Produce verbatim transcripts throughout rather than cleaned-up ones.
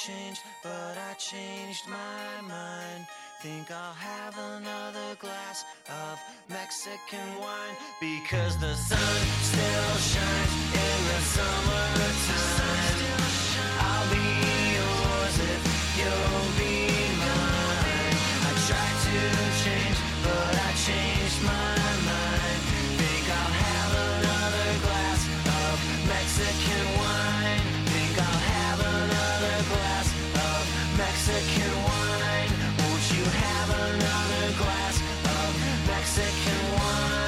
change, but I changed my mind. Think I'll have another glass of Mexican wine, because the sun still shines in the summertime. I'll be yours if you'll be mine. I tried to change, but I changed my mind. Think I'll have another glass of Mexican wine. Think I'll have another glass of Mexican wine. Won't you have another glass of Mexican wine?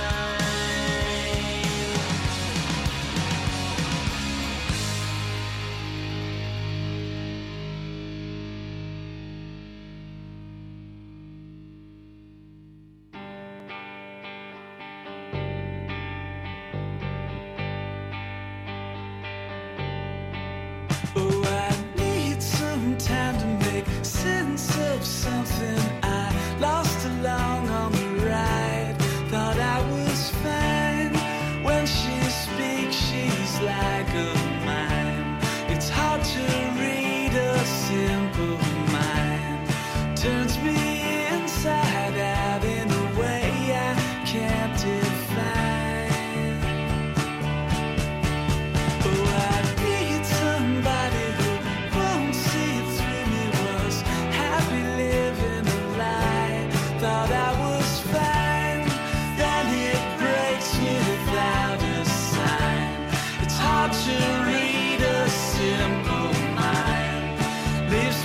Oh, I need some time to make sense of something I lost along on the ride. Thought I was fine. When she speaks, she's like a mime. It's hard to read a simple mind. Turns me inside out in a way I can't define. Oh, I need somebody who won't see through me. Was happy living a lie. Thought I was fine. Then it breaks without a sign. It's hard to read a simple mind. Leaves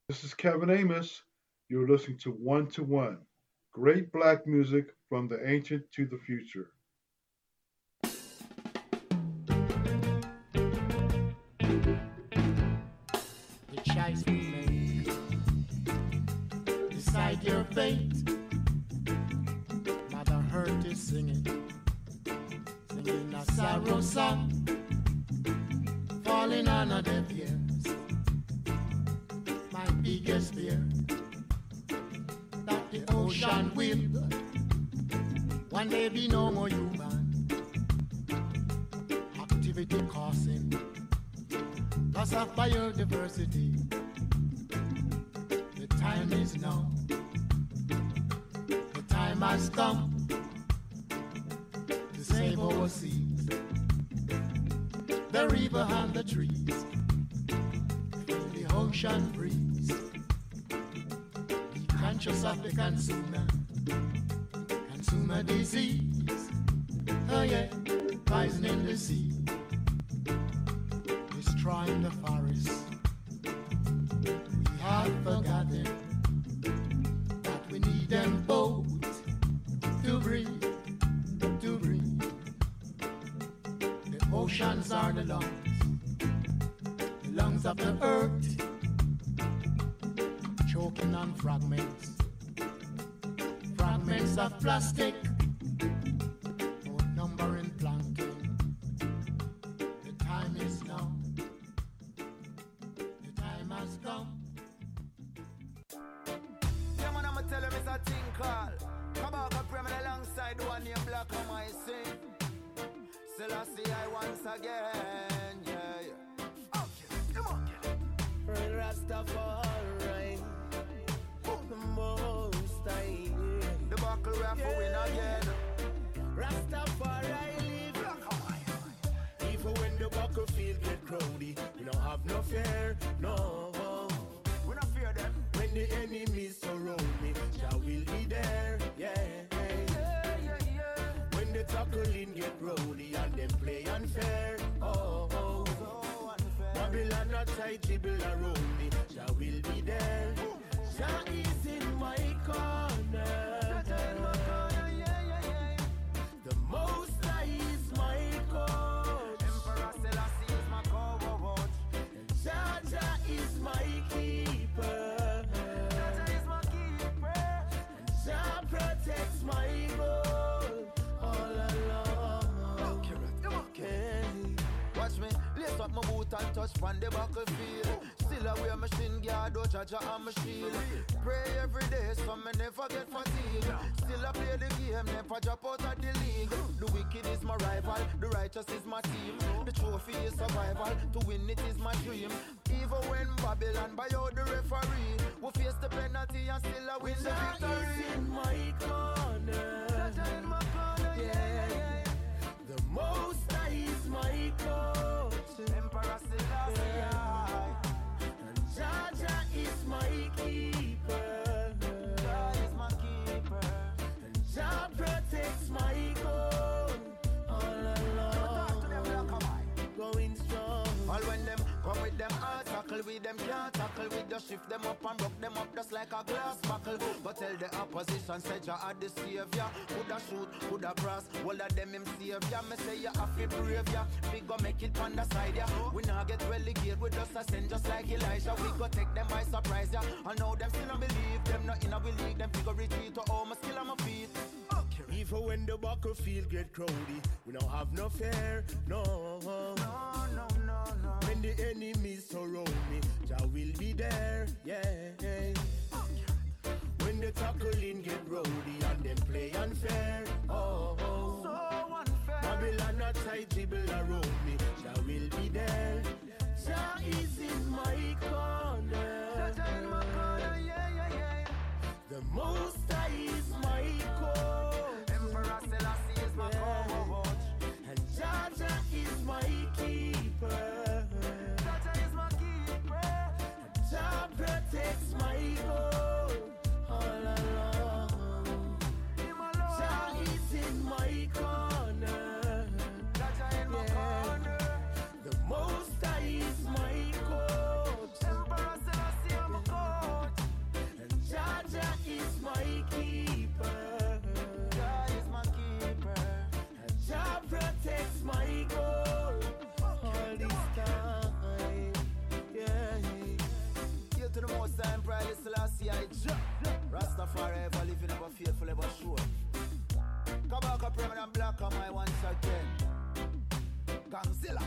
This is Kevin Amos. You're listening to One to One. Great black music from the ancient to the future. The choice we make, decide your fate. Mother Earth is singing, singing a sorrow song, falling on a deaf ears. My biggest fear, that the ocean will one day be no more human activity causing loss of biodiversity. The time is now. The time has come to save our seas, the river and the trees, feel the ocean breeze. Be conscious of the consumer, consumer disease. Oh yeah, poisoning the sea, destroying the forest. We have forgotten that we need them both to breathe, to breathe. The oceans are the lungs, the lungs of the earth, choking on fragments, fragments of plastic, outnumbering plankton. The time is now. The time has come. Yeah, man, I'ma tell him it's a thing called come out and pray me alongside the one named Black on my sing. Still I see I once again, yeah, yeah. Okay, come on, get it. Rastafari, the most I the buckle we have to win again. Rastafari live. Even when the battlefield get crowdy, we don't have no fear, no. We don't fear them. When the enemies surround me, Jah will be there, yeah. Yeah, yeah, yeah. When the tackling get rowdy and them play unfair, oh, oh. So unfair. Babylon not try dribble around me, Jah will be there. Jah is in my corner. The Most High is my coach. Emperor Selassie is my coach. And Jah Jah is my keeper. Jah Jah is my keeper. And Jah protects my goal all along. Okay. Watch me, lace up my boot and touch on the battlefield. Still away machine guard, oh Jah Jah and my shield. Pray every day so me never get fatigued. Still I play the game, never drop out of the league. The wicked is my rival, the righteous is my team. The trophy is survival, to win it is my dream. Even when Babylon buy out the referee, we face the penalty and still I win the victory. In my corner, in my corner, yeah, yeah. The Most High is my coach. Emperor Selassie, and Jah Jah is my keeper. Jah is my keeper. And Jah protects my goal all along. Going strong. All when them come with them hard tackle with them can't tackle with the shift them up and broke them up just like a glass buckle. But tell the opposition say Jah are the savior. Coulda shoot, coulda cross, all of them him savior. Me say you have to brave ya. We go make it on the side ya. We not get relegated with us ascend just like Elijah. We go take them by surprise ya. I know them still don't believe them not in a we league. Them figure retreat to all my skill on my feet. Okay. Even when the battlefield get crowdy, we don't have no fear, no. No, no, no, no. When the enemies surround me, Jah will be there, yeah. When the tackling get rowdy and them play unfair, oh, oh. So unfair. Babylon not try dribble around me, Jah will be there. Jah is in my corner. Jah in my corner, yeah, yeah, yeah. The Most High is my coach. Emperor Selassie is my coach. And Jah Jah is my keeper. Jah Jah is my keeper. And Jah protects my goal all along. Jah is in my corner. Jah Jah in my corner. The Most High is my coach. most time, Pride Selassie, I Rastafari ever living ever faithful, ever sure. Come back up, permanent black on my once again. Gangzilla.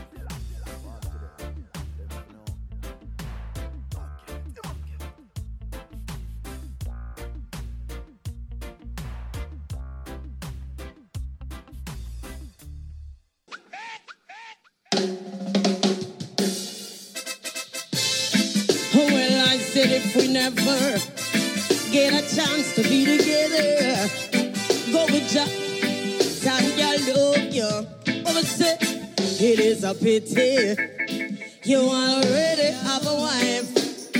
Well, I said if we never get a chance to be together, go with ya, Tanya, love you. Oh, say it is a pity you already have a wife.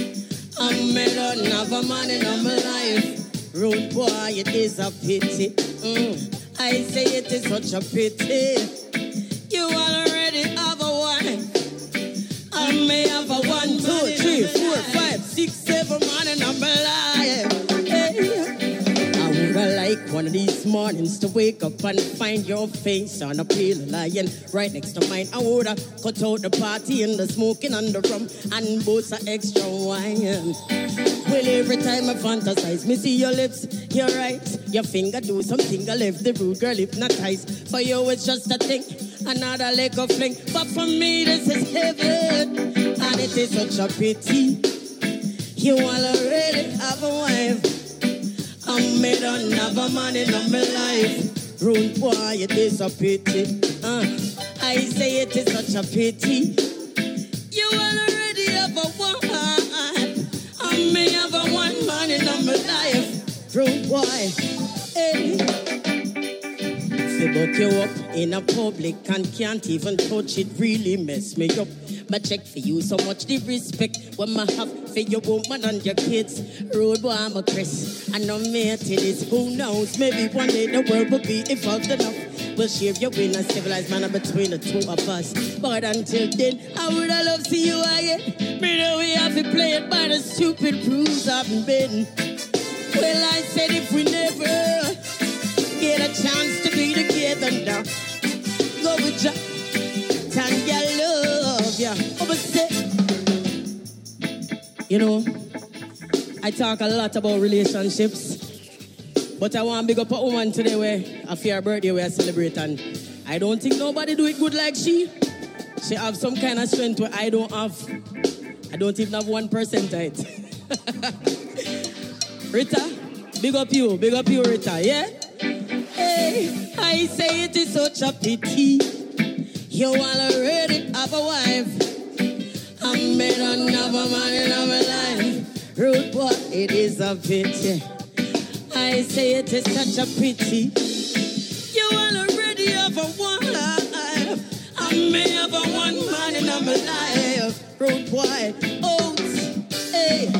I met another man in my life. Rude boy, it is a pity. Mm. I say it is such a pity you already have a wife. I may have a one, two, three, four, five, six, seven man in my life. Hey. I would like one of these mornings to wake up and find your face on a pale lion right next to mine. I would have cut out the party and the smoking and the rum and boost of extra wine. Well, every time I fantasize, me see your lips, your eyes, your finger do something. I left the rude girl hypnotized. For you, it's just a thing, another leg of fling. But for me, this is heaven, and it is such a pity you already have a wife. I made another man in my life. Rude boy, it is a pity. Uh, I say it is such a pity you already have a wife. I may have a one man in my life. Rude boy, hey. Say book you up in a public and can't even touch it, really mess me up. But check for you so much the respect when I have for your woman and your kids. Road boy, I'm a Chris, and I'm here to this. Who knows? Maybe one day the world will be evolved enough. We'll share your win a civilized manner between the two of us. But until then, I would have loved to see you again. Me know we have to play it by the stupid rules I've been. Well, I said if we never get a chance to be together now, go with ya, Tanya, love ya. Oh, but say, you know, I talk a lot about relationships, but I want to big up a woman today where after her birthday we are celebrating. I don't think nobody do it good like she. She have some kind of strength where I don't have. I don't even have one percent of it. Rita, big up you, big up you, Rita, yeah? Hey, I say it is such a pity you already have a wife. I met another man in my life. Rude boy, it is a pity. I say it is such a pity you already have a wife. I may have a one man in my life. Rude boy, oh, hey.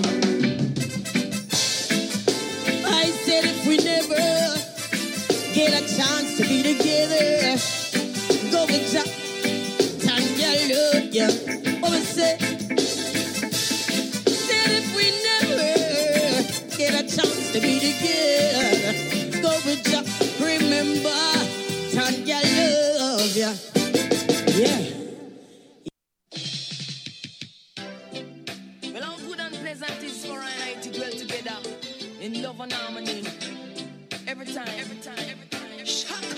I said if we never get a chance to be together, go with ya, Tanya, love ya. Oh, I said, said if we never get a chance to be together, go with ya, remember, Tanya, love ya. Yeah. Well, how good and pleasant is for I and I to dwell together in love and harmony. Every time, every time, every time. Shaka.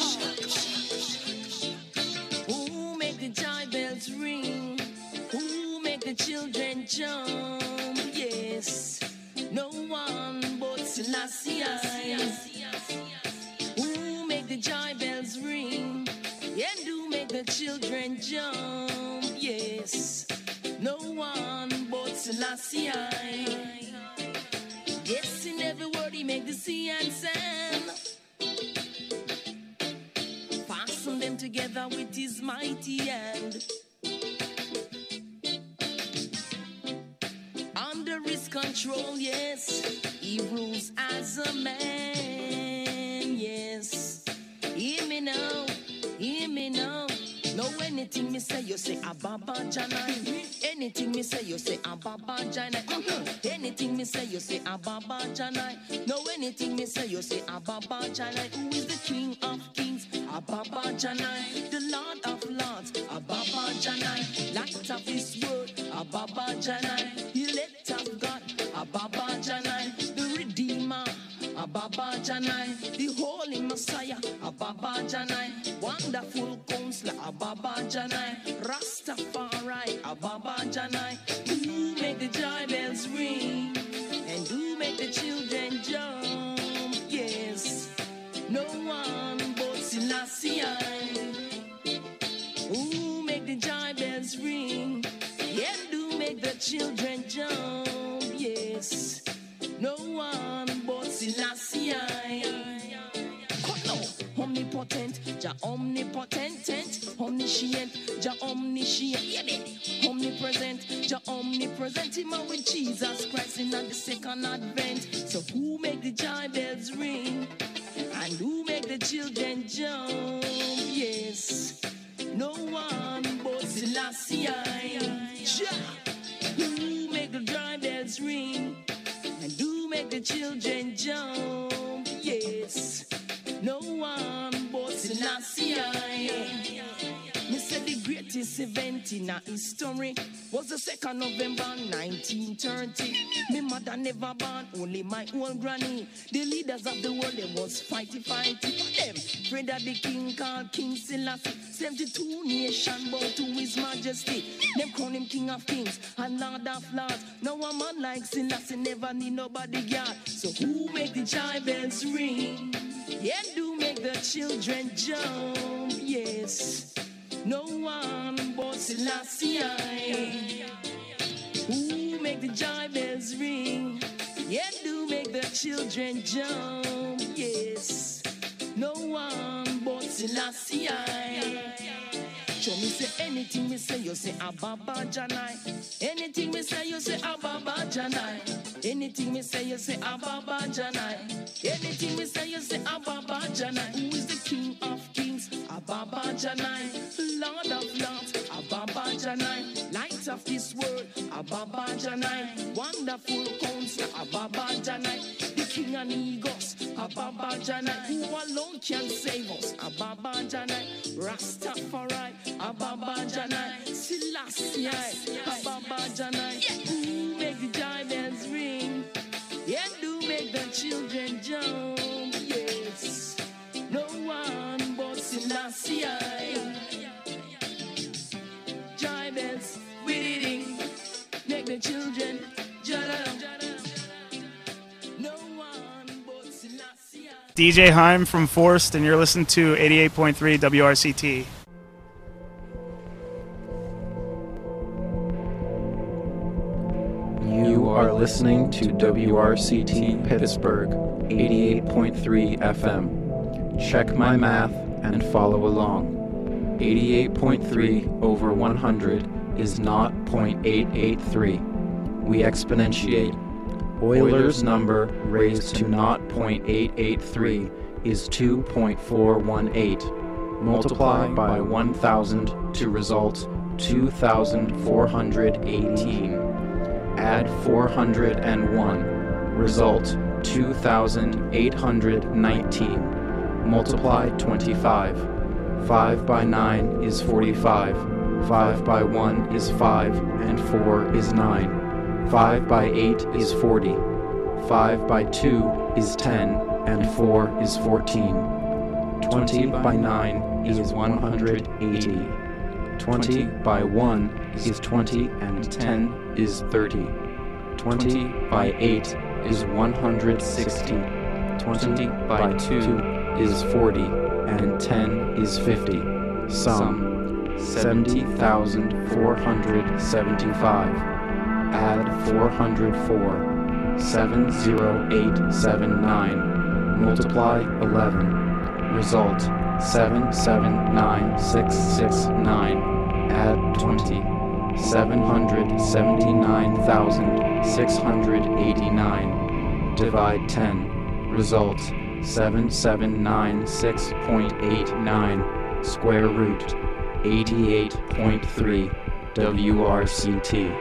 Who make the joy bells ring? Who make the children jump? Yes, no one but Selassie. Who make the joy bells ring? And do make the children jump? Yes, no one but Selassie. Yes, in every word he make the sea and sand. Fasten them together with his mighty hand. Under his control, yes, he rules as a man. Yes, hear me now, hear me now. No, anything me say, you say Ababa Janai. Anything me say, you say Ababa Janai. Uh-huh. Anything me say, you say Ababa Janai. No, anything me say, you say Ababa Janai. Who is the King of Kings? Ababa Janai, the Lord of Lords, Ababa Janai, light of His word, Ababa Janai, elect of God, Ababa Janai, the Redeemer, Ababa Janai, the Holy Messiah, Ababa Janai, wonderful Counselor, Ababa Janai, Rastafari, Ababa Janai, who make the joy bells ring, and who make the children jump, yes, no one but Selassie, who make the joy bells ring, and who make the children jump, yes, no one but Selassie. Omnipotent, Jah omnipotent, omniscient, Jah omniscient, yeah, baby. Omnipresent, Jah omnipresent, him and with Jesus Christ in the second advent. So who make the joy bells ring, and who make the children jump? Yes, no one but Selassie. Jah, who make the joy bells ring, and who make the children jump? Yes, no one but Selassie. Me said the greatest event in our history was the second November nineteen thirty. Me mother never born, only my old granny. The leaders of the world, they was fighting, fighting for them. Afraid that the king called King Selassie. seventy-two nation bow to his majesty. Them crown him king of kings and lord of lords. Now a man like Selassie never need nobody guard. So who make the joy bells ring? Yeah, do make the children jump, yes. No one but Selassie. Who make the joy bells ring? Yeah, do make the children jump, yes. No one but Selassie. Show me say anything me say, you say Ababa Janai. Anything me say, you say Ababa Janai. Anything me say, you say Ababa Janai. Anything me say, you say Ababa Janai. Who is the King of Kings? Ababa Janai. Lord of Lords, Ababa Janai. Light of this world, Ababa Janai. Wonderful Counselor, Ababa Janai. The King and Egos, Ababa Janai. Who alone can save us? Ababa Janai. Rastafari, Ababa Janai. Selassie, Ababa Janai. Who make the joy bells ring? Yeah, do make the children jump, yes. No one but Selassie. Joy bells, we ding, make the children jump. No one but Selassie. D J Heim from Forced, and you're listening to eighty-eight point three W R C T. You are listening to W R C T Pittsburgh, eighty-eight point three F M. Check my math and follow along. eighty-eight point three over one hundred is zero point eight eight three. We exponentiate. Euler's number raised to zero point eight eight three is two point four one eight. Multiply by one thousand to result two thousand four hundred eighteen. Add four hundred one. Result two thousand eight hundred nineteen. Multiply twenty-five. five by nine is forty-five. five by one is five, and four is nine. five by eight is forty. five by two is ten, and four is fourteen. twenty by nine is one hundred eighty. twenty by one is twenty, and ten is thirty. twenty by eight is one hundred sixty. twenty by two is forty, and ten is fifty. Sum seventy thousand four hundred seventy-five. Add four hundred four. seven zero eight seven nine. Multiply eleven. Result seven seven nine six six nine. Add twenty. seven hundred seventy-nine thousand six hundred eighty-nine. Divide ten. Result seven seven nine six point eight nine. Square root eighty-eight point three. W R C T.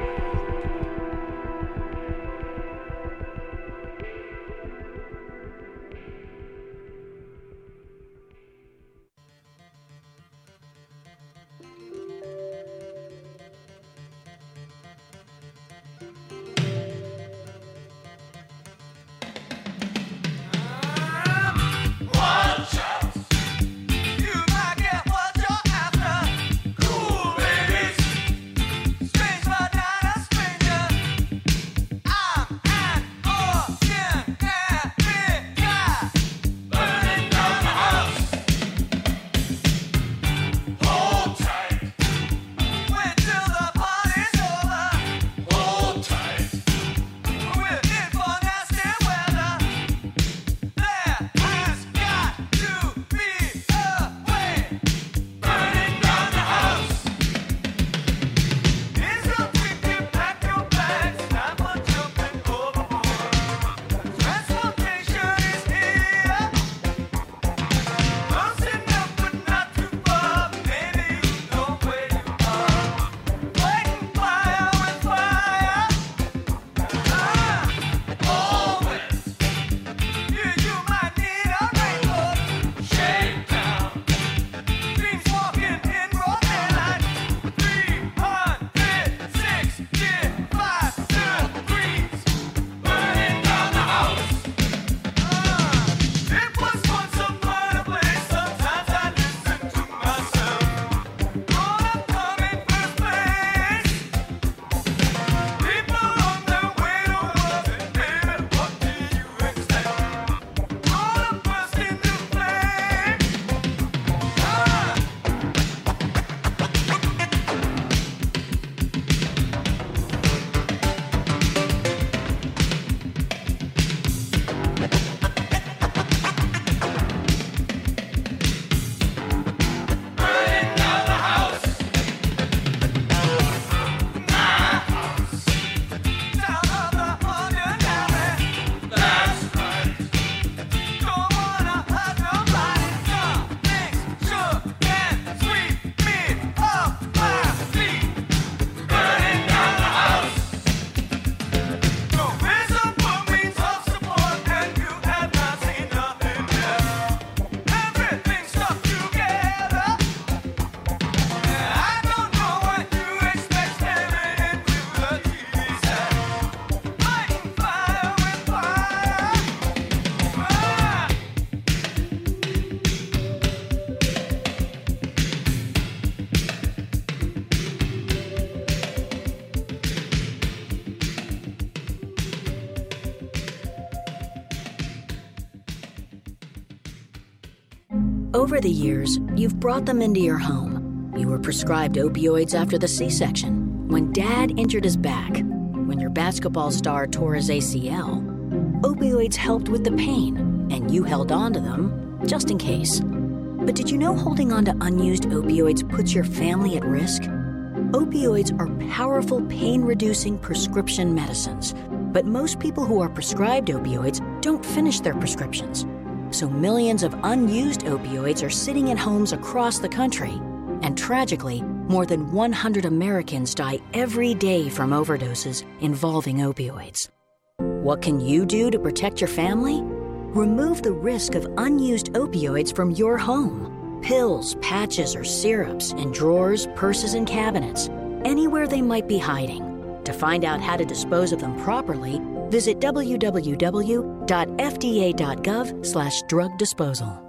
Over the years, you've brought them into your home. You were prescribed opioids after the C-section, when Dad injured his back, when your basketball star tore his A C L. Opioids helped with the pain, and you held on to them just in case. But did you know holding on to unused opioids puts your family at risk? Opioids are powerful pain-reducing prescription medicines, but most people who are prescribed opioids don't finish their prescriptions. So millions of unused opioids are sitting in homes across the country. And tragically, more than one hundred Americans die every day from overdoses involving opioids. What can you do to protect your family? Remove the risk of unused opioids from your home. Pills, patches, or syrups in drawers, purses, and cabinets, anywhere they might be hiding. To find out how to dispose of them properly, visit w w w dot f d a dot gov slash drug disposal.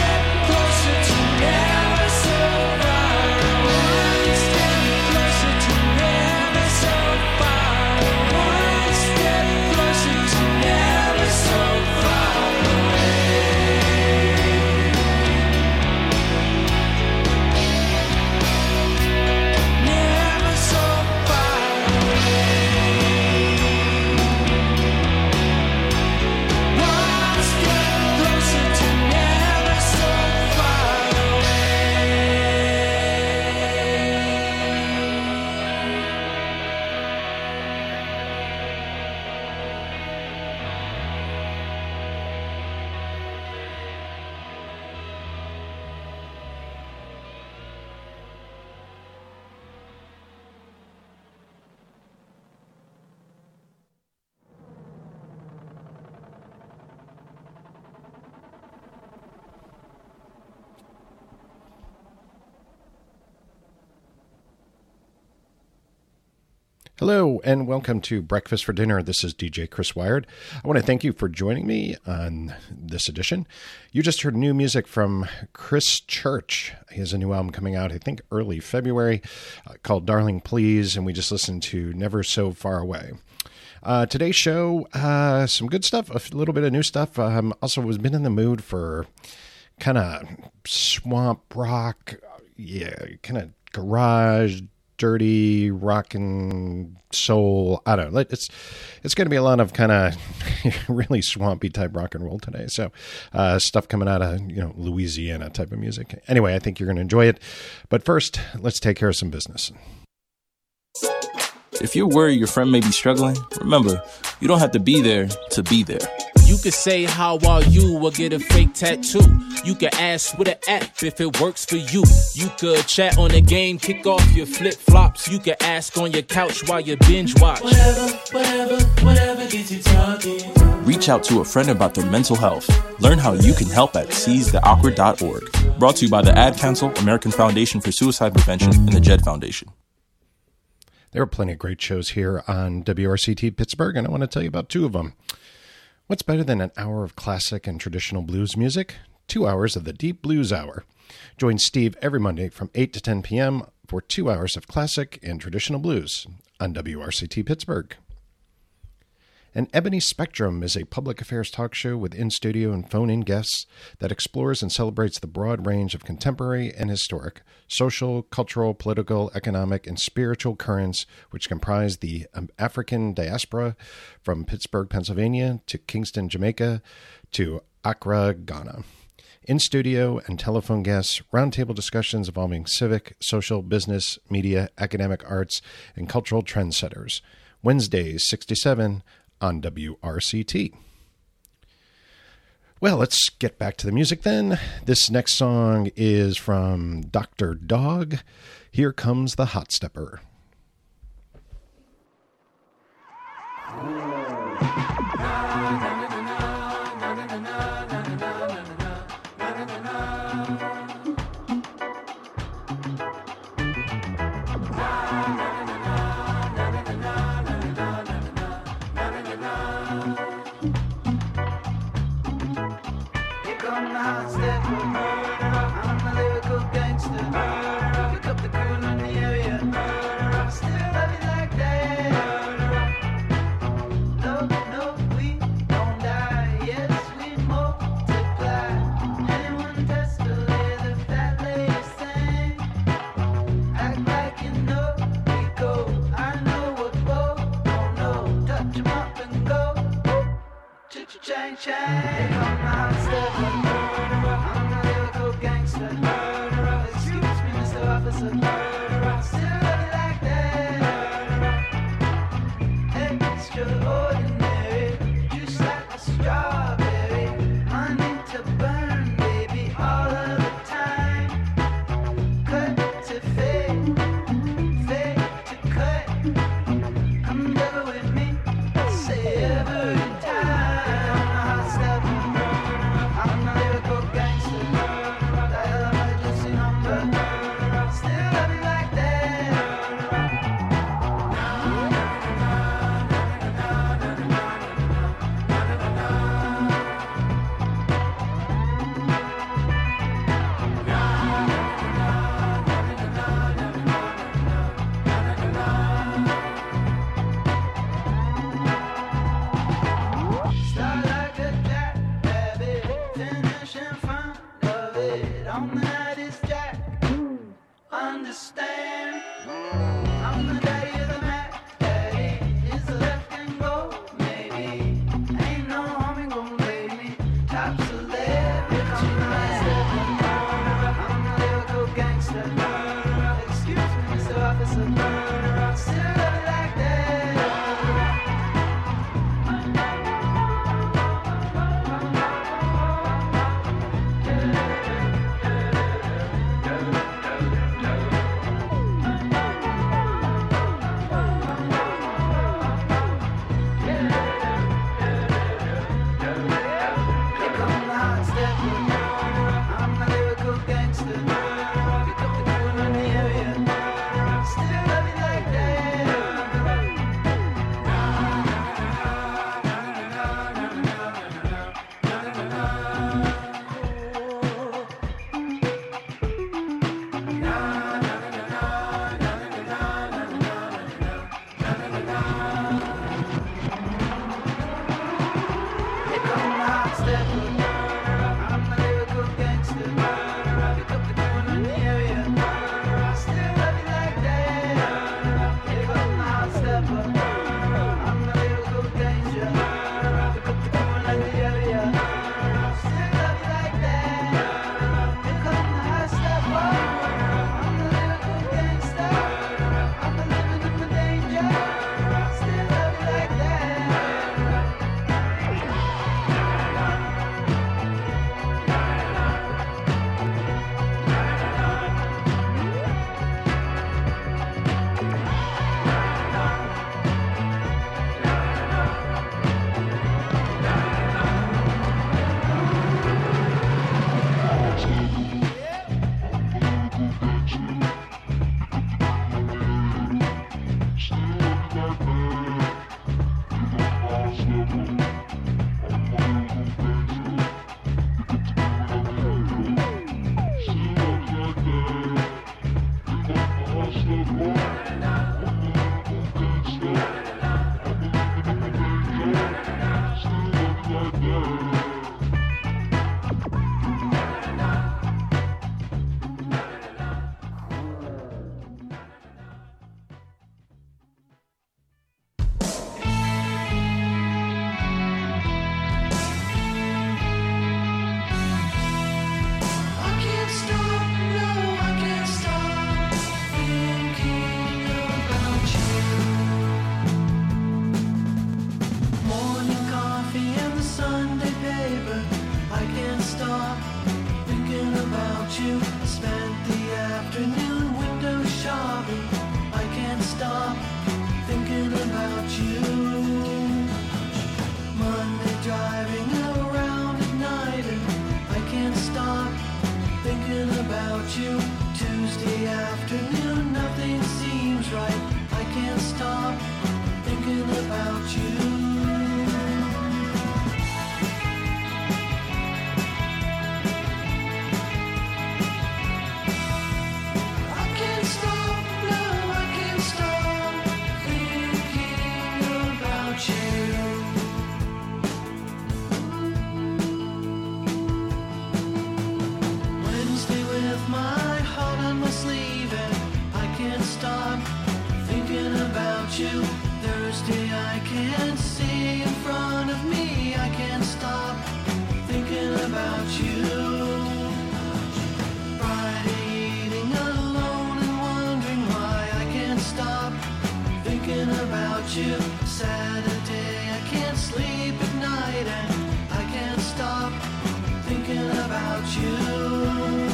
Closer to Hello and welcome to Breakfast for Dinner. This is D J Chris Wired. I want to thank you for joining me on this edition. You just heard new music from Chris Church. He has a new album coming out, I think, early February, uh, called Darling Please, and we just listened to Never So Far Away. Uh, today's show, uh, some good stuff, a little bit of new stuff. Um, also, was been in the mood for kind of swamp rock, yeah, kind of garage, dirty rock and soul. I don't know. It's it's going to be a lot of kind of really swampy type rock and roll today. So uh, stuff coming out of, you know, Louisiana type of music. Anyway, I think you're going to enjoy it. But first, let's take care of some business. If you're worried your friend may be struggling, remember, you don't have to be there to be there. You could say, how are you, or get a fake tattoo. You could ask with an app if it works for you. You could chat on the game, kick off your flip-flops. You could ask on your couch while you binge watch. Whatever, whatever, whatever gets you talking. Reach out to a friend about their mental health. Learn how you can help at seize the awkward dot org. Brought to you by the Ad Council, American Foundation for Suicide Prevention, and the Jed Foundation. There are plenty of great shows here on W R C T Pittsburgh, and I want to tell you about two of them. What's better than an hour of classic and traditional blues music? Two hours of the Deep Blues Hour. Join Steve every Monday from eight to ten p.m. for two hours of classic and traditional blues on W R C T Pittsburgh. An Ebony Spectrum is a public affairs talk show with in-studio and phone-in guests that explores and celebrates the broad range of contemporary and historic, social, cultural, political, economic, and spiritual currents which comprise the African diaspora from Pittsburgh, Pennsylvania, to Kingston, Jamaica, to Accra, Ghana. In-studio and telephone guests, roundtable discussions involving civic, social, business, media, academic arts, and cultural trendsetters. Wednesdays, six to seven on W R C T. Well, let's get back to the music then. This next song is from Doctor Dog. Here Comes the Hot Stepper. Chang Chang, I'm not a stepper. I'm a lyrical gangster. Excuse me, Mister Officer. Still love you like that. Extraordinary, just like a strawberry. I need to burn, baby, all of the time. Cut to fade, fade to cut. Come never with me, say every time. stop thinking about you. Monday driving around at night and I can't stop thinking about you. Tuesday afternoon, nothing seems right. I can't stop thinking about you. You. Thursday I can't see in front of me. I can't stop thinking about you. Friday eating alone and wondering why I can't stop thinking about you. Saturday I can't sleep at night and I can't stop thinking about you.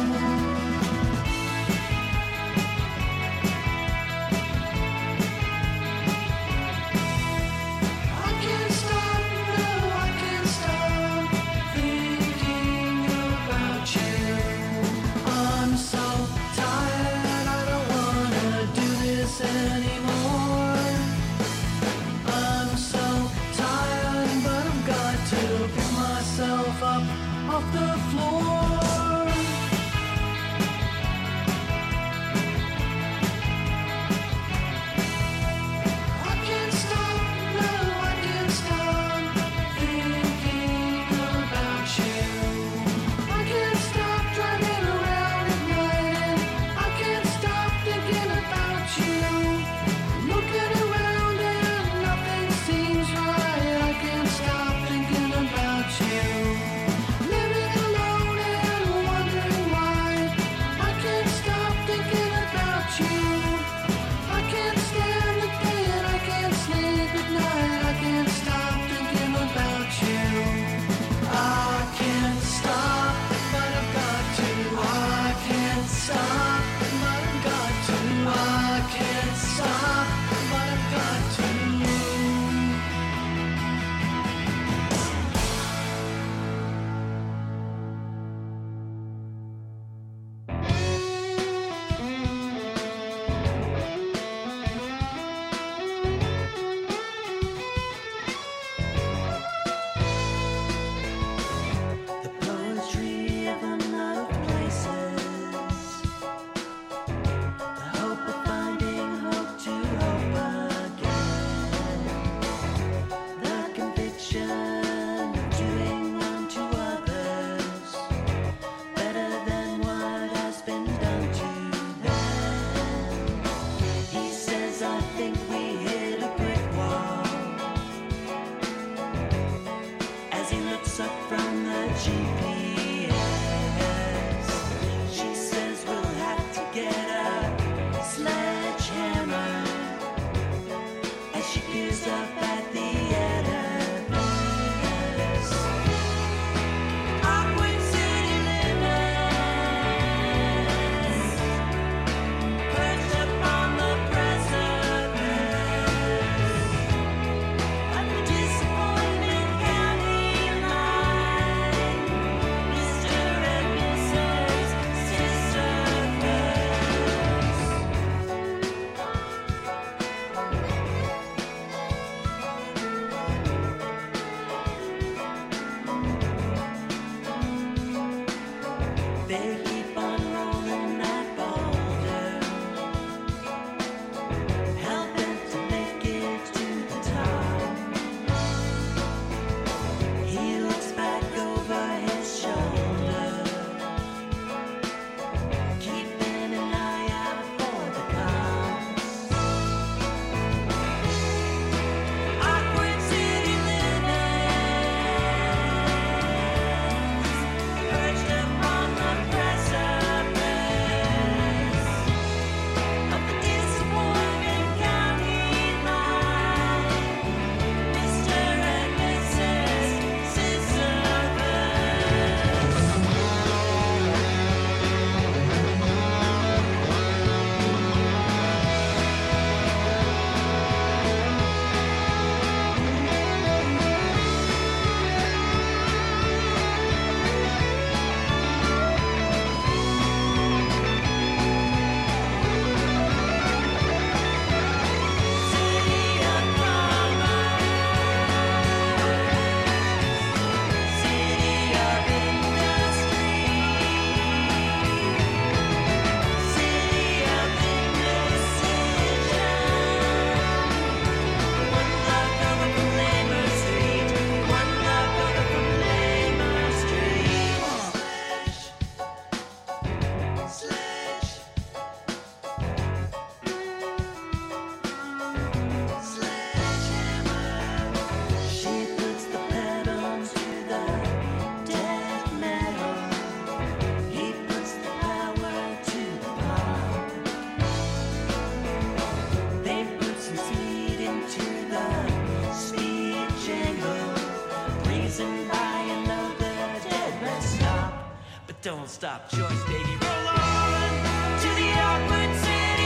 Off the floor. I can't stop, no, I can't stop thinking about you. I can't stop driving around at night and I can't stop thinking about you. Looking around and nothing seems right. I can't stop thinking about you. Perched upon the precipice. stop choice, baby. Roll on to the awkward city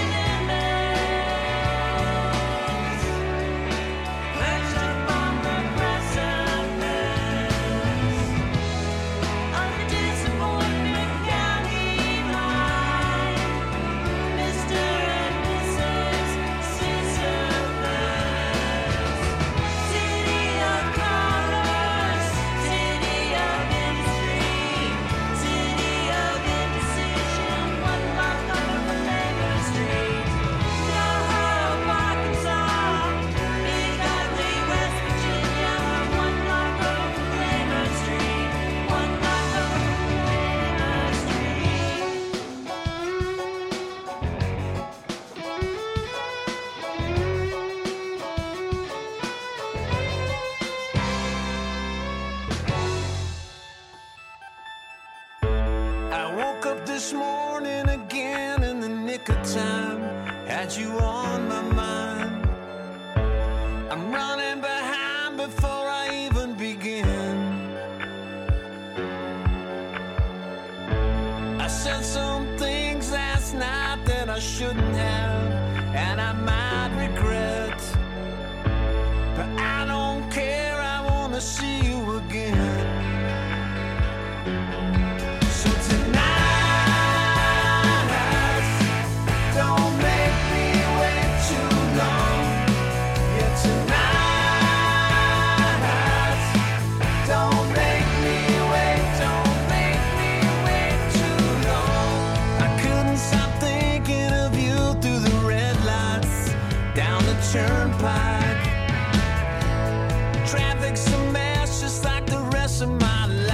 limits. Perched upon progressiveness of the disappointment county line. Mister and Missus Sisyphus. City of commerce, city of industry, city of indecision, one block over from Labor Street. Yoho, Arkansas, Big Ugly, West Virginia, one block over from Labor Street, one block over from Labor Street. I woke up this morning again in the nick of time. Had you on my mind. I'm running behind before I even begin. I said some things last night that I shouldn't have, and I might regret. But I don't care, I wanna see you again. So tonight, don't make me wait too long. Yeah, tonight, don't make me wait, don't make me wait too long. I couldn't stop thinking of you through the red lights, down the turnpike. Traffic's a mess just like the rest of my life.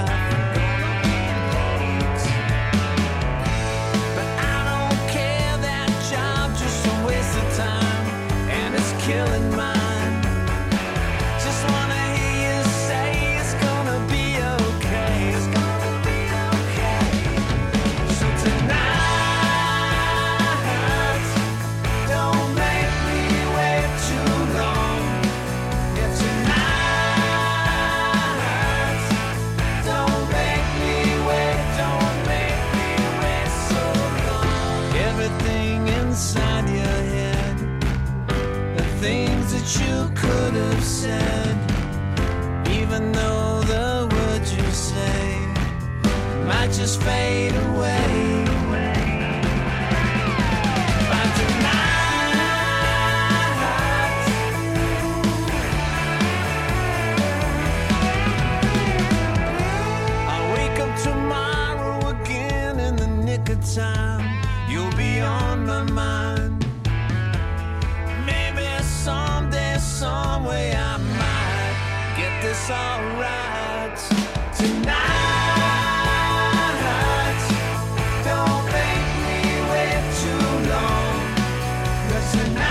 But I don't care, that job just a waste of time, and it's killing mine. Just wanna hear you say it's gonna be okay. It's gonna be okay. So tonight, don't make me wait too long. Yeah, tonight, don't make me wait, don't make me wait so long. Everything inside your head, the things that you could have said, even though the words you say might just fade away. But tonight, I'll wake up tomorrow again in the nick of time. You'll be on my mind. Maybe someday, some way I might get this all right. Tonight, don't make me wait too long. But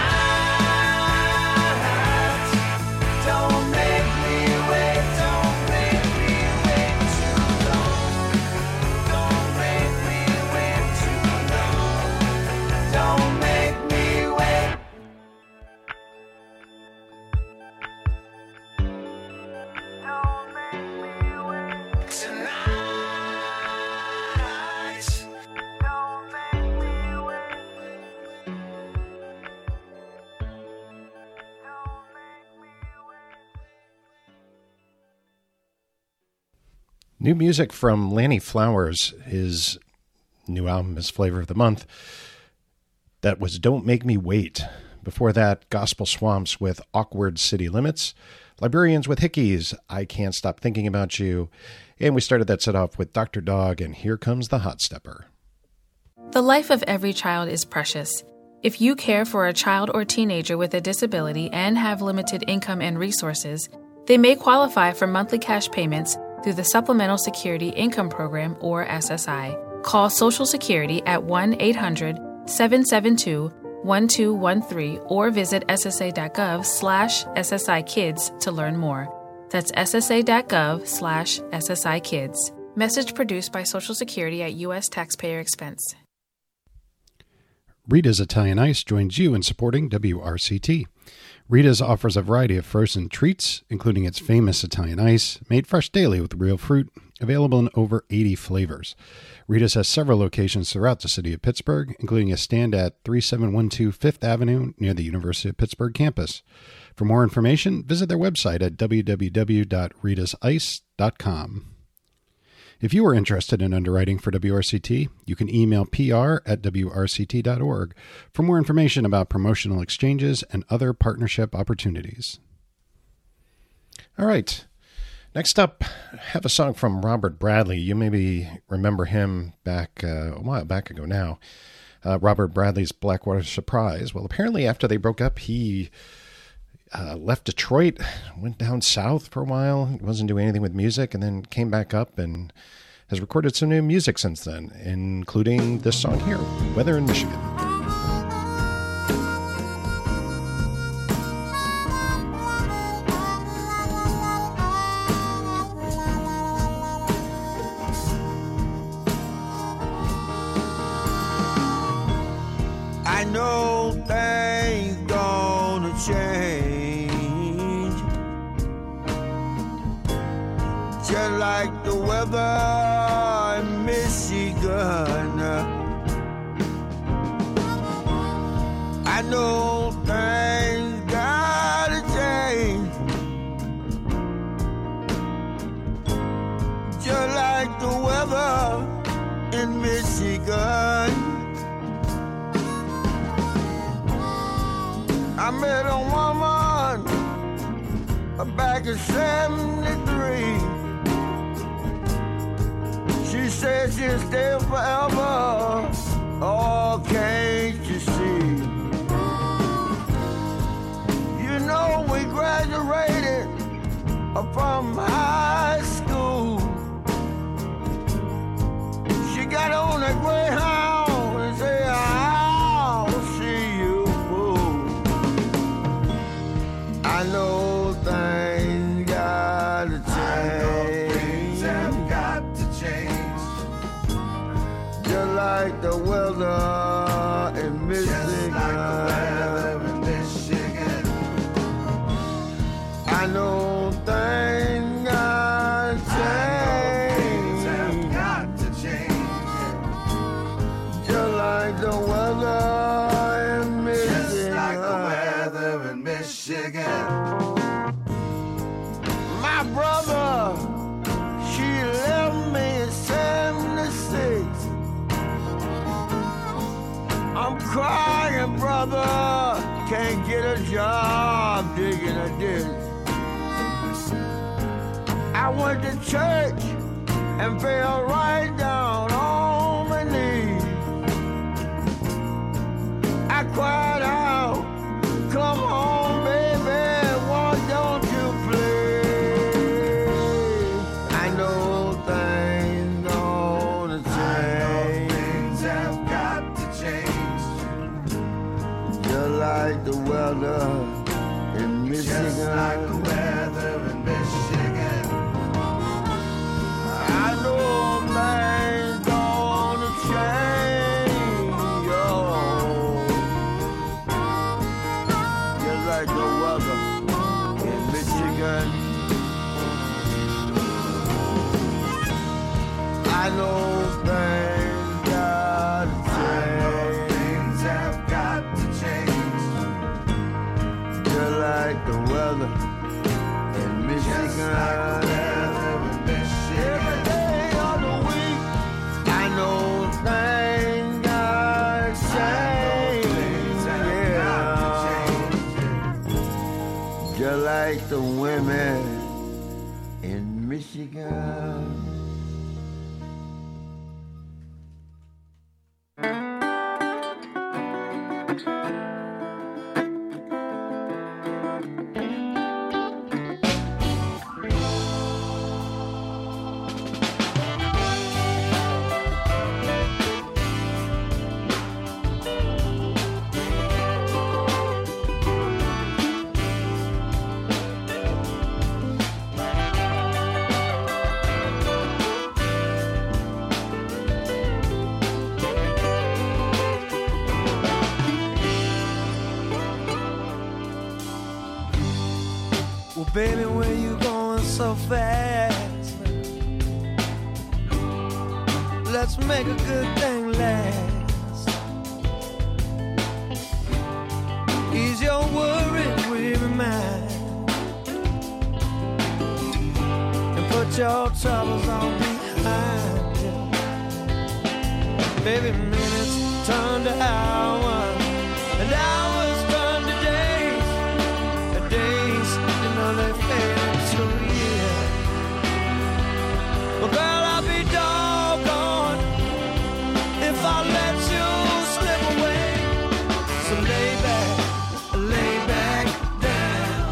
tonight, don't make me wait, don't make me wait too long. Don't make me wait too long. Don't make me wait. Don't make me wait tonight. Don't make me wait. New music from Lanny Flowers. His new album is Flavor of the Month. That was Don't Make Me Wait. Before that, Gospel Swamps with Awkward City Limits. Librarians with Hickeys, I Can't Stop Thinking About You. And we started that set off with Doctor Dog and Here Comes the Hot Stepper. The life of every child is precious. If you care for a child or teenager with a disability and have limited income and resources, they may qualify for monthly cash payments through the Supplemental Security Income Program, or S S I. Call Social Security at one eight hundred seven seven two one two one three or visit ssa.gov slash SSI Kids to learn more. That's ssa.gov slash SSI Kids. Message produced by Social Security at U S taxpayer expense. Rita's Italian Ice joins you in supporting W R C T. Rita's offers a variety of frozen treats, including its famous Italian ice, made fresh daily with real fruit, available in over eighty flavors. Rita's has several locations throughout the city of Pittsburgh, including a stand at thirty-seven twelve Fifth Avenue near the University of Pittsburgh campus. For more information, visit their website at w w w dot ritas ice dot com. If you are interested in underwriting for W R C T, you can email p r at w r c t dot org for more information about promotional exchanges and other partnership opportunities. All right. Next up, I have a song from Robert Bradley. You maybe remember him back uh, a while back ago now. Uh, Robert Bradley's Blackwater Surprise. Well, apparently after they broke up, he uh, left Detroit, went down south for a while, wasn't doing anything with music, and then came back up and has recorded some new music since then, including this song here, Weather in Michigan. I know things gonna change, just like the weather in Michigan. I know things gotta change, just like the weather in Michigan. I met a woman back in seventy-three. She said she'll stay forever. Oh, can't you see? You know we graduated from high school. She got on a Greyhound and said, I'll see you, fool. I know things gotta change. I know things have got to change. Just like the weather in Michigan. Just like the weather in Michigan. I know things gotta change. Things have got to change. Just like the weather in Michigan. Just like the weather in Michigan. My brother, she left me in seventy-six. I'm crying, brother, can't get a job digging a ditch. I went to church and fell right down on my knees. I cried out, come home, baby, why don't you please? I know things gonna change. Things have got to change. Just like the weather in Michigan. Just like the weather in Michigan. I know things gonna change, oh. Just like the weather in Michigan. I know things gotta change. Things have got to change. Just like the weather in Michigan. Just like the weather in Michigan. Every day of the week, I know things gotta change. Yeah. Just like the women in Michigan. Baby, where you going so fast? let's make a good thing last. Ease your worries, weary mind, and put your troubles on behind you. Baby, minutes turn to hours, and hours turn to days, and days, you know they fade into years. Well, girl, I'll be doggone if I let you slip away. So lay back, lay back down.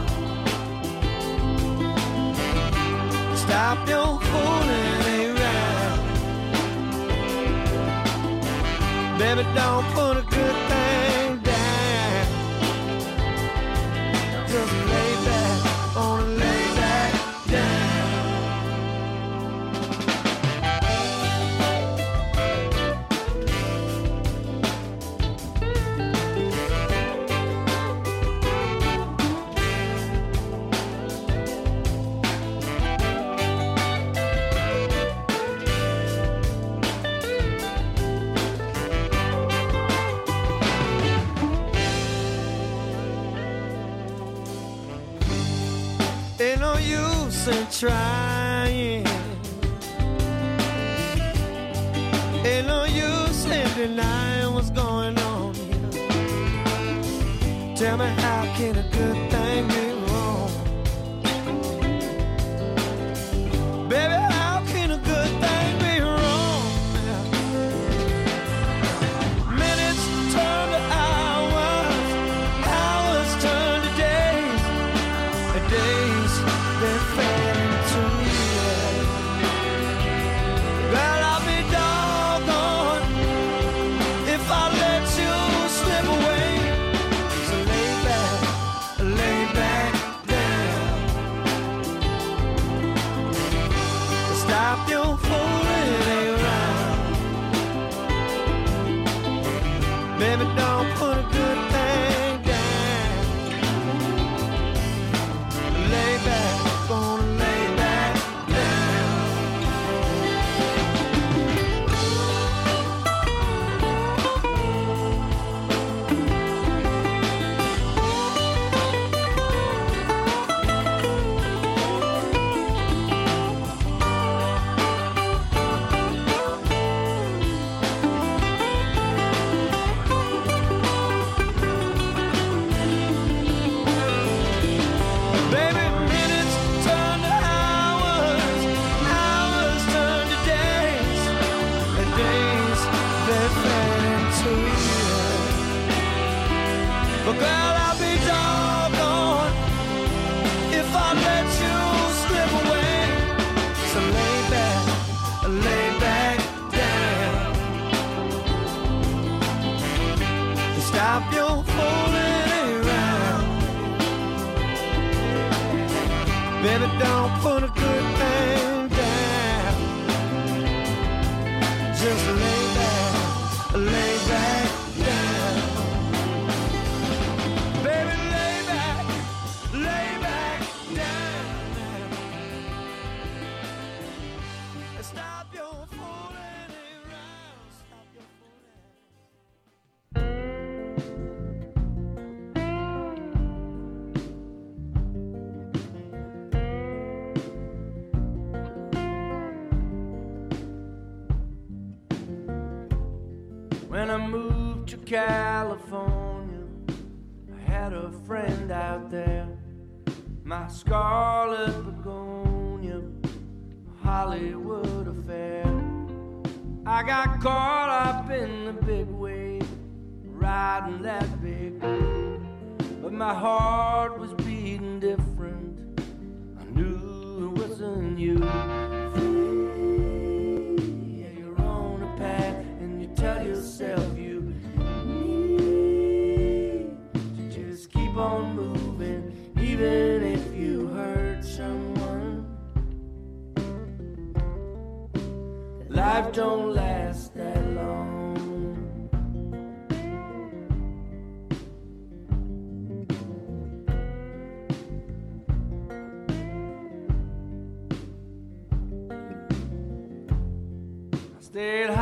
Stop your fooling around. Baby, don't put a good thing down. Just lay back, gonna lay back down. Ain't no use in trying. Ain't no use in denying what's going on here. Tell me, how can a good thing be wrong? Baby, how can a good thing be wrong? Minutes turn to hours, hours turn to days, and days they fade into years. Girl, I'll be doggone if I let you slip away. So lay back, lay back down. Stop your fooling around. Baby, don't put a good thing down. Lay back, gonna lay back down. Baby, minutes turn to hours, hours turn to days, and days they fade into years. But girl, I'll be doggone if I let you slip away. So lay back, lay back down. Stop your fooling around. Baby, don't put a good thing down. Just lay back, lay back down. Baby, lay back, lay back down. Stop your fooling around. Stop your When I moved to California, I had a friend out there, my scarlet begonia, Hollywood affair. I got caught up in the big wave, riding that big wave, but my heart was beating different. I knew it wasn't you. Tell yourself you need to just keep on moving, even if you hurt someone. Life don't last that long. I stayed high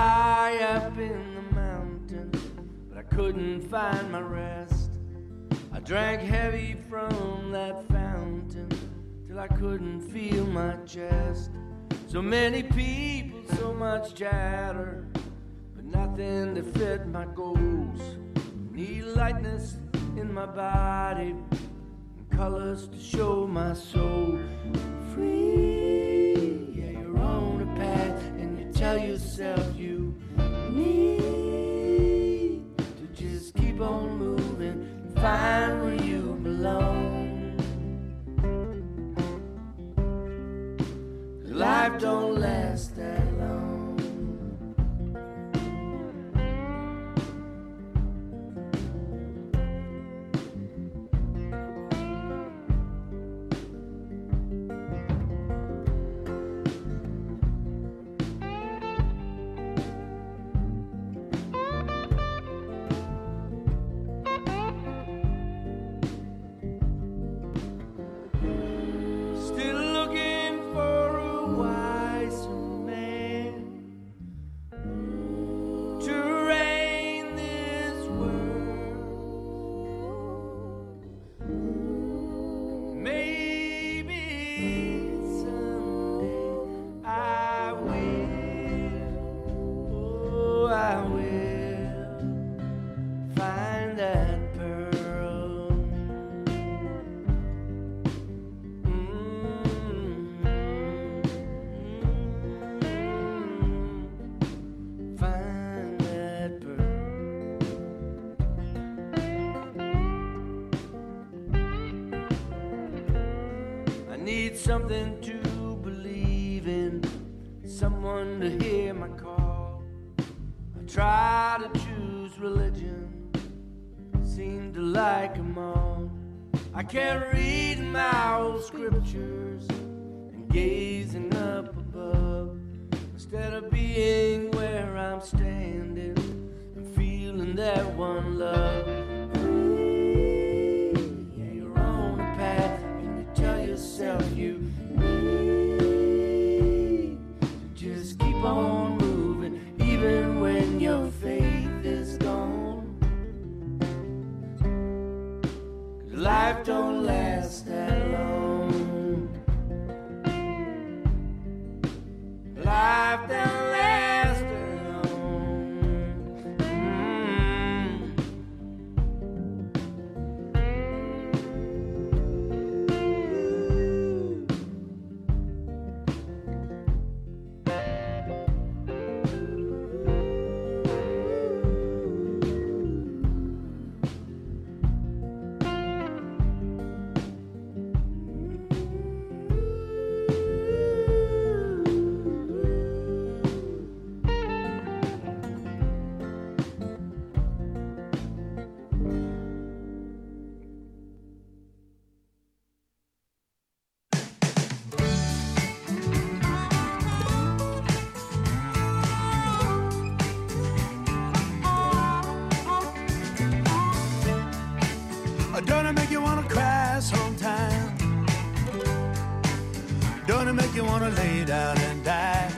in the mountain, but I couldn't find my rest. I drank heavy from that fountain till I couldn't feel my chest. So many people, so much chatter, but nothing to fit my goals. Need lightness in my body and colors to show my soul. Free, yeah, you're on a path and you tell yourself you need to just keep on moving and find where you belong. Life don't last that long. Something to believe in, someone to hear my call. I try to choose religion, seem to like them all. I can't read my old scriptures and gazing up above, instead of being where I'm standing and feeling that one love. Yeah, you're on a path and you tell yourself you need to just keep on moving, even when your faith is gone. 'Cause life don't last that long. Life don't last that long. Mm. Don't it make you wanna cry sometime? Don't it make you wanna lay down and die?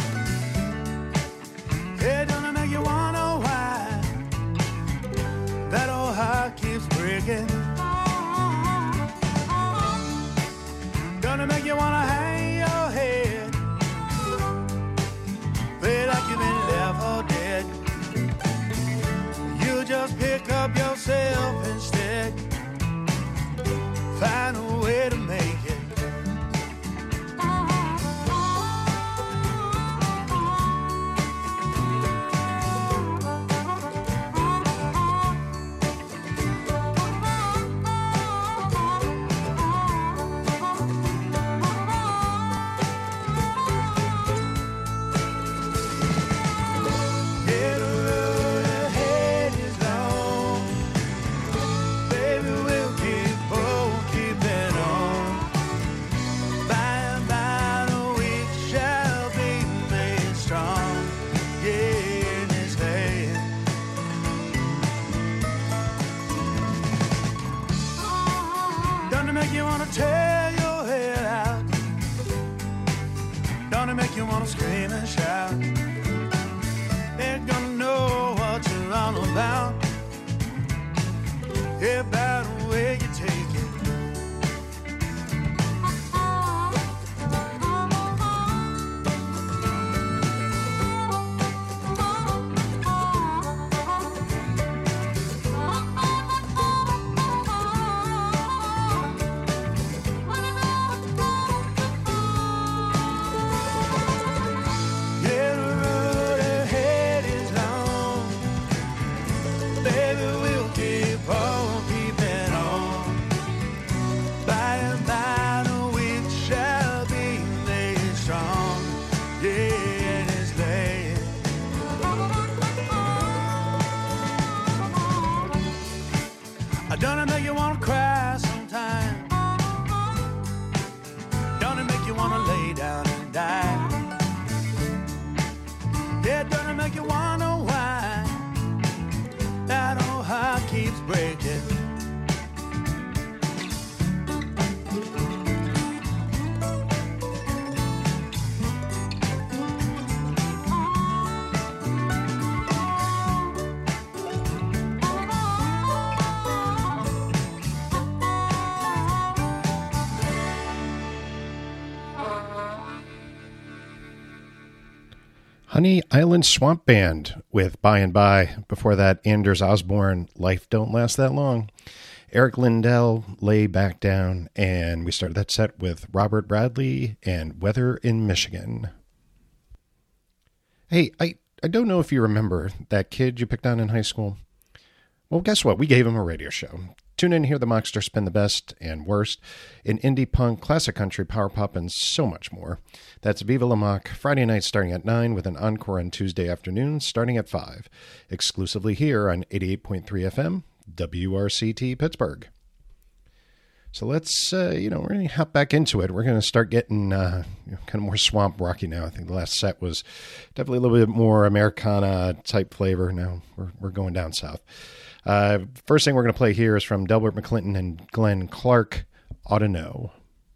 Yeah, don't it make you wonder why that old heart keeps breaking? Don't it make you wanna hang your head, feel like you've been left for dead? You just pick up yourself instead, find a way to make it. Get a road ahead is long, baby, we'll keep on keeping on. By and by the weak shall be made strong, yeah, in His hand. Don't it make you wanna tear your head out? Don't it make you wanna scream and shout? There gonna know what you're all about. About the way you take it. Don't it make you wanna cry sometime? Don't it make you wanna lay down and die? Yeah, don't it make you wonder why that old heart keeps breaking? Honey Island Swamp Band with By and By. Before that, Anders Osborne, Life Don't Last That Long. Eric Lindell, Lay Back Down. And we started that set with Robert Bradley and Weather in Michigan. Hey, I, I don't know if you remember that kid you picked on in high school. Well, guess what? We gave him a radio show. Tune in, hear the Mockster spin the best and worst in indie punk, classic country, power pop, and so much more. That's Viva La Mock, Friday night starting at nine with an encore on Tuesday afternoon starting at five. Exclusively here on eighty-eight point three F M, W R C T Pittsburgh. So let's, uh, you know, we're going to hop back into it. We're going to start getting uh, you know, kind of more swamp rocky now. I think the last set was definitely a little bit more Americana type flavor. Now we're, we're going down south. Uh, first thing we're going to play here is from Delbert McClinton and Glenn Clark, Ought to Know.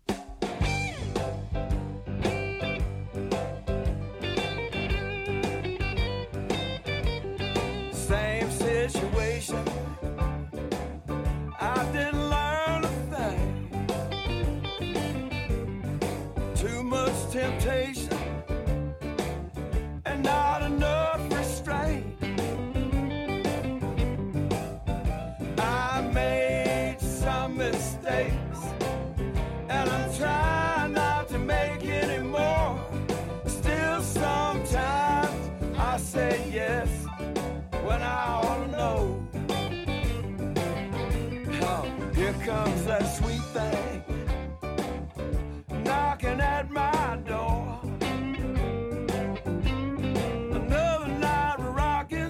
Same situation. I didn't learn a thing. Too much temptation and not enough restraint. Mistakes, and I'm trying not to make any more. Still sometimes I say yes when I ought to know. Oh, here comes that sweet thing knocking at my door. Another night we're rocking.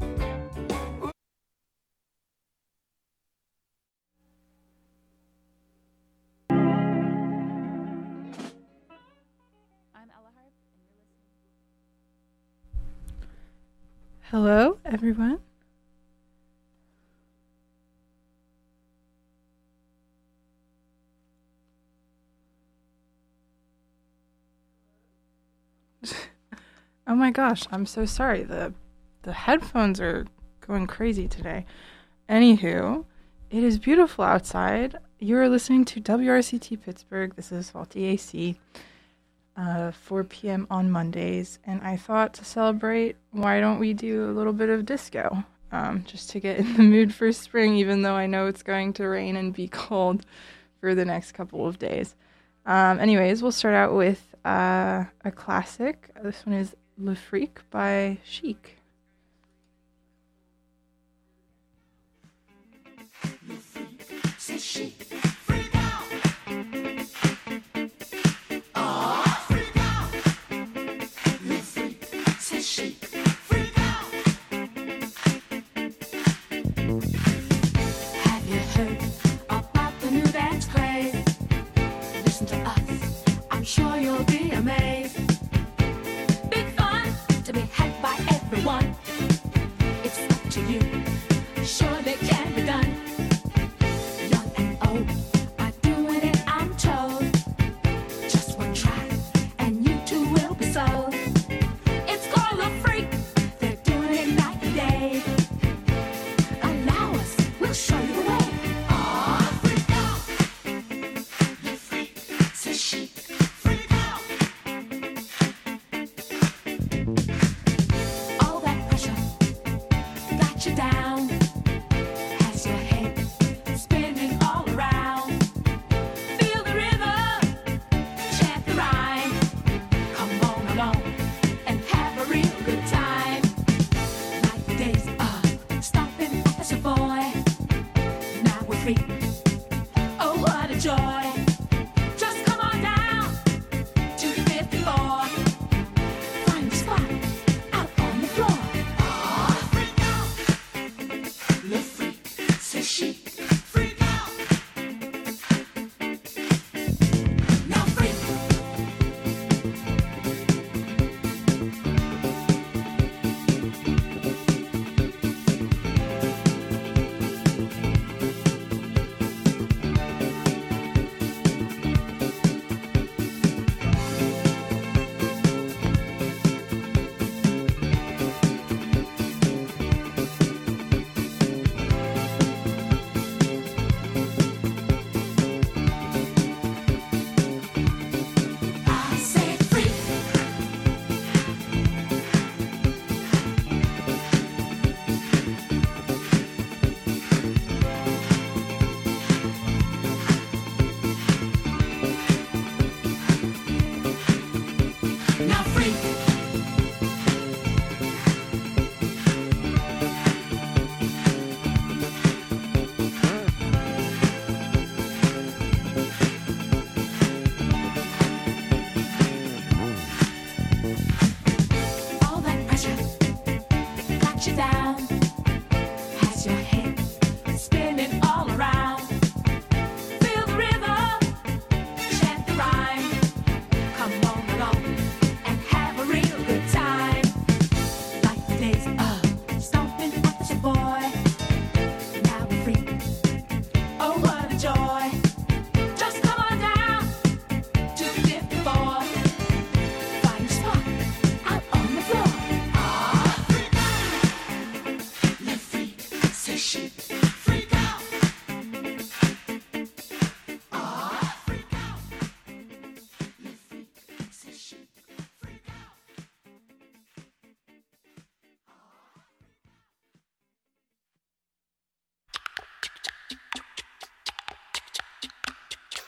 Hello, everyone. Oh my gosh, I'm so sorry. The the headphones are going crazy today. Anywho, it is beautiful outside. You are listening to W R C T Pittsburgh. This is Faulty A C. Uh, four p.m. on Mondays, and I thought to celebrate, why don't we do a little bit of disco, um, just to get in the mood for spring, even though I know it's going to rain and be cold for the next couple of days. Um, anyways, we'll start out with uh, a classic. This one is Le Freak by Chic. Le Freak, c'est chic. Sure you'll be amazed. Big fun to be had by everyone. It's up to you. Sure they can be done. Young and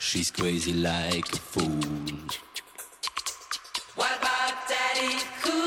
She's crazy like a fool. What about Daddy Cool?